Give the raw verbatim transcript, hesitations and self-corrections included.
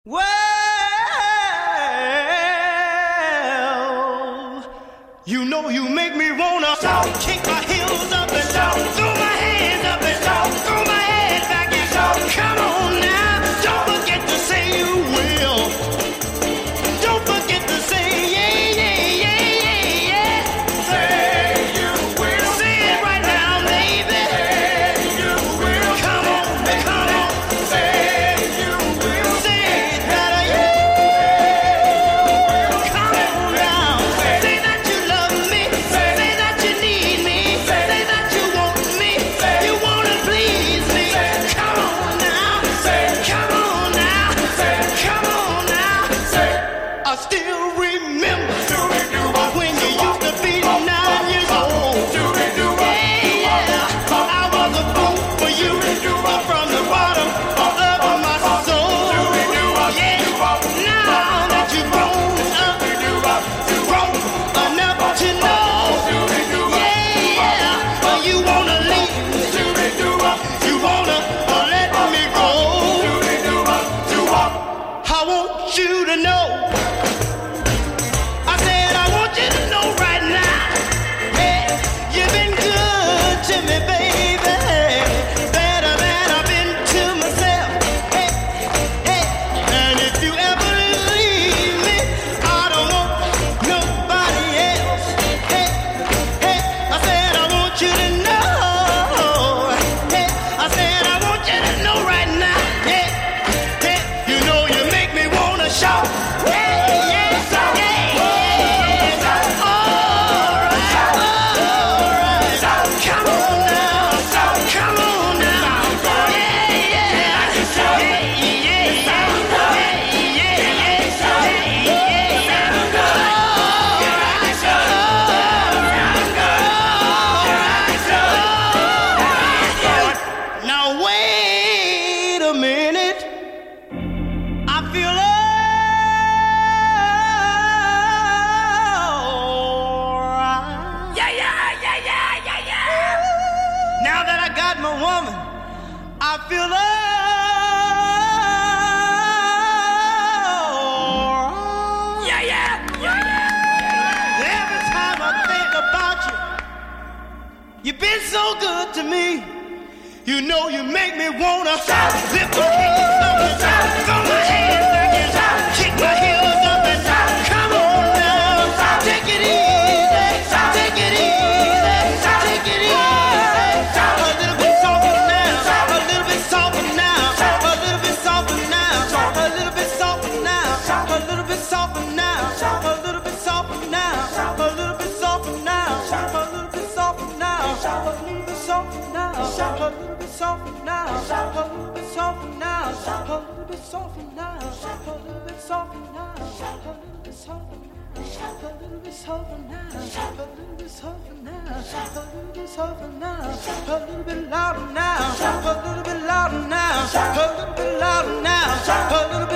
Well, you know you make me wanna kick my heels up and throw my hands up and throw my head back and come on now. Don't forget to say you will. Don't forget to say yeah, yeah, yeah, yeah, yeah. Say you will. Say it right now, baby. Say you will. Come on, come on. Say you will. Say it better, yeah. Come on now. Say that you love me. Say that you need me. Say that you want me. You wanna please me. Come on now. Say, come on now. Say, come on now. Say, I still remember when you used to be nine years old. Yeah, yeah. I was a fool for you from the bottom of my soul. Yeah, now that you've grown up, grown enough to know. Yeah, yeah. You wanna leave, you wanna let me go. I want you to know. I said I want you to know right now. Hey, you've been good to me, baby. Better than I've been to myself. Hey, hey. And if you ever leave me, I don't want nobody else. Hey, hey. I said I want you to know. Hey, I said I want you to know right now. Yeah, yeah. You know you make me wanna shout. Hey, yeah, yeah, yeah. All right, all right. Come on now, come on now. Yeah, yeah, yeah, yeah. Now wait a minute. I feel alright. Yeah, yeah, yeah, yeah, yeah, yeah. Now that I got my woman, I feel alright. Yeah, yeah, yeah, yeah. Every time I think about you, you've been so good to me. You know you make me wanna lift my hands up and throw my hands back and kick my heels up and come on now. Take it easy, take it easy, take it easy. A little bit softer now, a little bit softer now, a little bit softer now, a little bit softer now, a little bit softer now, a little bit softer now, a little bit softer now, a little bit softer now, a little bit softer now, a little bit softer now, a little bit softer now, a little bit softer now, a little bit softer now, a little bit softer now, a little bit softer now, a little bit softer now, a little bit softer now, a little bit louder now, a little bit louder now, a little bit louder now, a little